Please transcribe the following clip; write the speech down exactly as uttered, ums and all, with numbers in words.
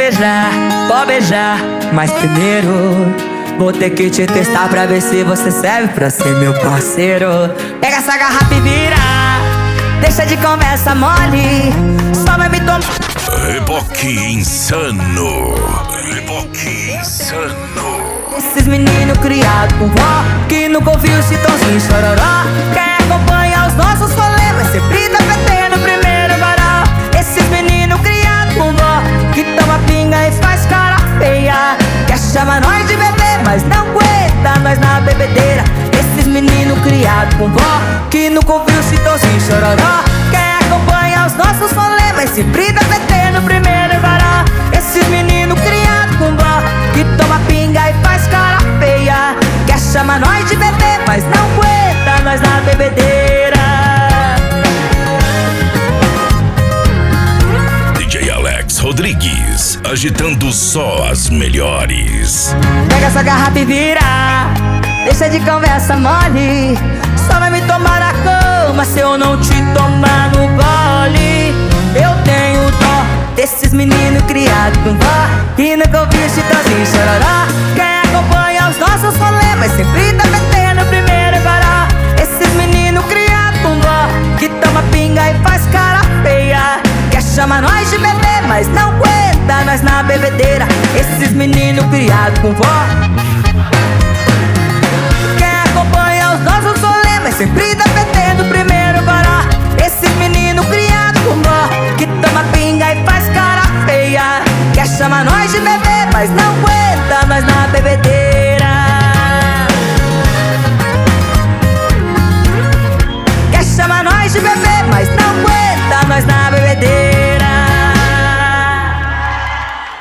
beijar, pode beijar, mas primeiro vou ter que te testar pra ver se você serve pra ser meu parceiro. Pega essa garrafa e vira, deixa de conversa mole, só vai me tomar. Reboque insano, reboque insano. Esses meninos criados com vó, que nunca ouviu esse tonzinho chororó. Quem acompanha os nossos rolês vai sempre tá no primeiro varal. Esses meninos criados com vó, que toma pinga e faz cara feia, quer chamar nós de bebê, mas não aguenta nós na bebedeira. Esses meninos criados com vó, que nunca ouviu esse tonzinho chororó. Quem acompanha os nossos rolês vai sempre tá no primeiro varal. Esses meninos criados com vó, que toma pinga e faz cara feia, quer chamar nós de bebê, mas não aguenta nós na bebedeira. D J Alex Rodrigues, agitando só as melhores. Pega essa garrafa e vira, deixa de conversa mole, só vai me tomar na cama se eu não te tomar no gole. Eu tenho dó desses meninos criados com vó, que nunca ouviu esse tonzinho chororó. Quem acompanha os nossos rolês mas sempre tá metendo no primeiro varal. Esses meninos criados com vó, que toma pinga e faz cara feia, quer chamar nós de bebê, mas não aguenta nós na bebedeira. Esses meninos criados com vó,